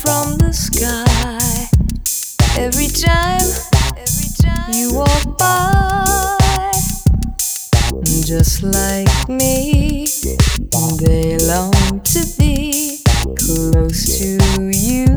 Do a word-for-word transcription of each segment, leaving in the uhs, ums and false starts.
from the sky. Every time, every time you walk by, just like me, they long to be close to you.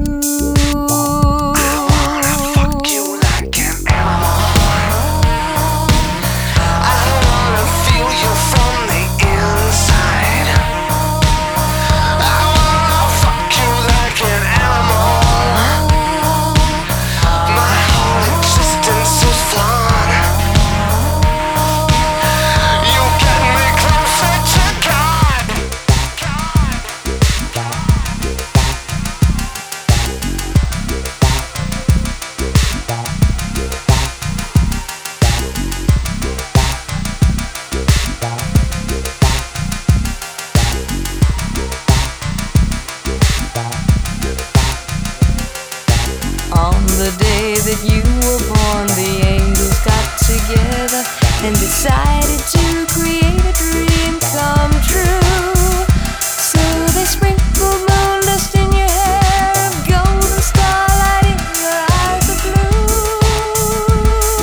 On the day that you were born, the angels got together and decided to create a dream come true. So they sprinkled moon dust in your hair and golden starlight in your eyes of blue.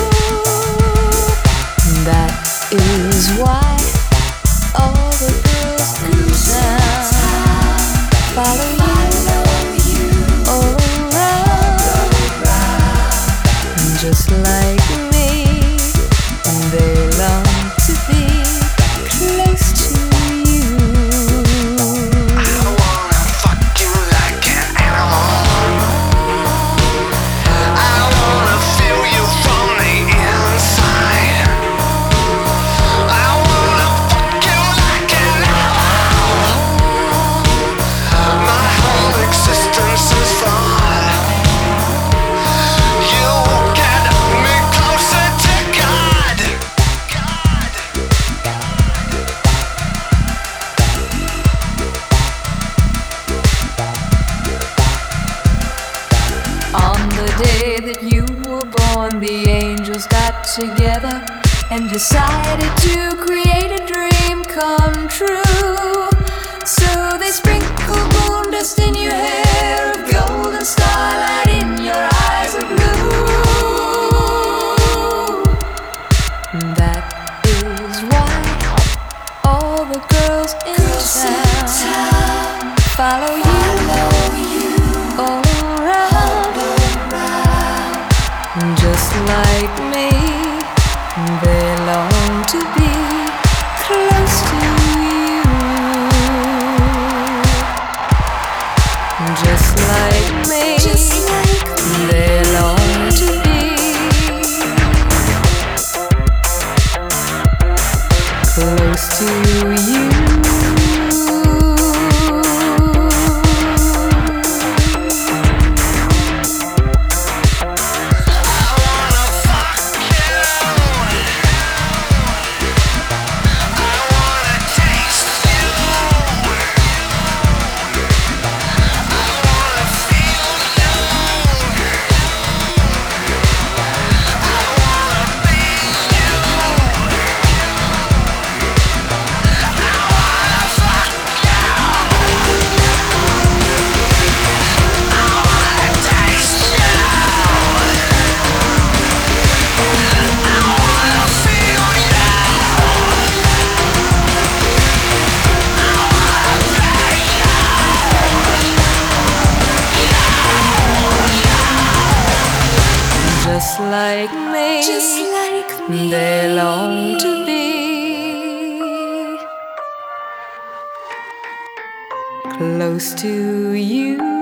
That is why all the girls in town follow you. Just like me, they long to be close to you. I wanna fuck you like an animal. I wanna feel you from the inside. I wanna fuck you like an animal. My whole existence is fun. On the day that you were born, the angels got together and decided to create a dream come true. So they sprinkled moon dust in your hair of gold and starlight in your eyes of blue. That is why all the girls in town follow you. Just like me, they long to be close to you. Just like me, Just like me. They long to be close to you. Just like me, Just like me. They long to be close to you.